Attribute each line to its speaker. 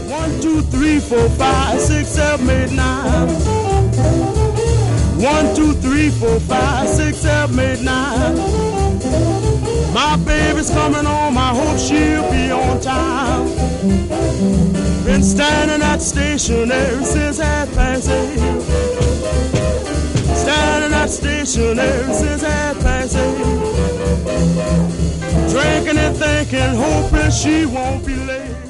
Speaker 1: 1, 2, 3, 4, 5, 6, 7, 8, 9. 1, 2, 3, 4, 5, 6, 7, 8, 9. My baby's coming home, I hope she'll be on time. Been standing at the station ever since 8:30. Standing at the station ever since 8:30. Drinking and thinking, hoping she won't be late.